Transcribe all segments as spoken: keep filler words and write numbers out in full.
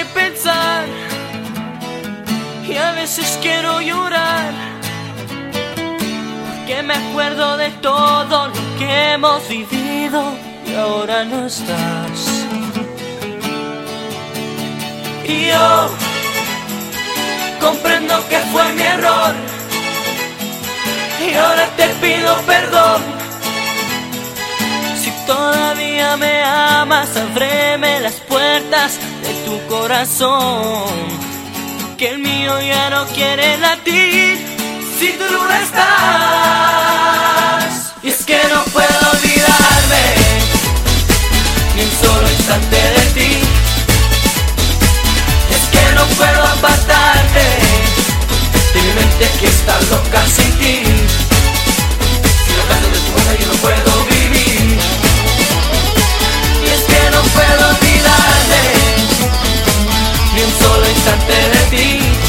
de pensar y a veces quiero llorar, porque me acuerdo de todo lo que hemos vivido y ahora no estás. Y yo comprendo que fue mi error y ahora te pido perdón. Si todavía me amas, ábreme las puertas de tu corazón, que el mío ya no quiere latir si tú no estás. Y es que no puedo olvidarme ni un solo instante de ti. Es que no puedo apartarte de mi mente que está loca sin ti. Si no canto de tu boca yo no puedo vivir. Y es que no puedo olvidarme ni un solo instante de ti.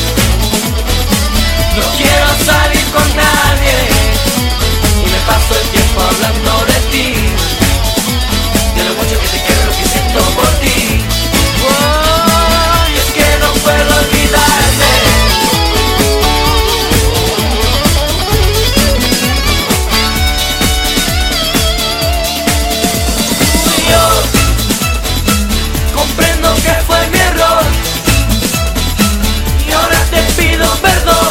No quiero salir con nadie y me paso el tiempo hablando de ti, de lo mucho que te quiero, lo que siento por ti. Oh, y es que no puedo olvidarme. Yo comprendo que fue mi error y ahora te pido perdón.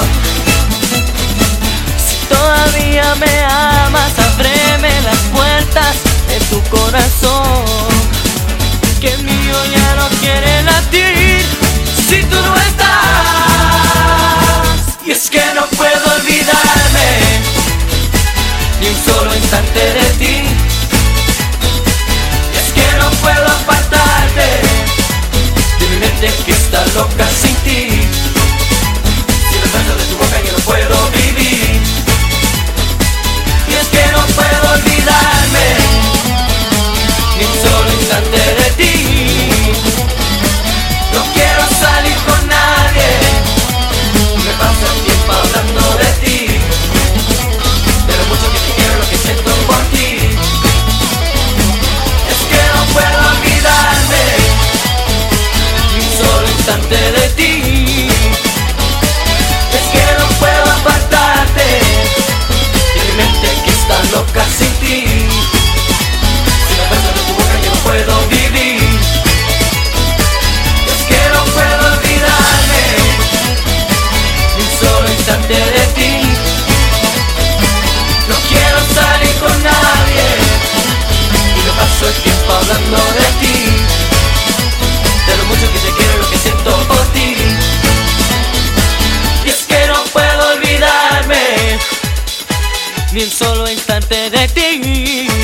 Si todavía me amas, ábreme las puertas de tu corazón, que el mío ya no quiere latir si tú no estás. Y es que no puedo olvidarme ni un solo instante de ti. Y es que no puedo apartarte de mi mente que está loca sin ti. Si no salgo de tu boca yo no puedo vivir. Y es que no puedo olvidarme ni un solo instante de ti. No quiero salir con nadie, me paso el tiempo hablando de ti, de lo mucho que te quiero, lo que siento por ti. Es que no puedo olvidarme ni un solo instante de ti. Es que no puedo apartarte de mi mente que está loca sin ti. Si no beso de tu boca yo no puedo vivir. Es que no puedo olvidarme ni un solo instante de ti. No quiero salir con nadie y me paso el tiempo hablando de ti, de lo mucho que te quiero, lo que siento por ti. Y es que no puedo olvidarme ni un solo instante de ti.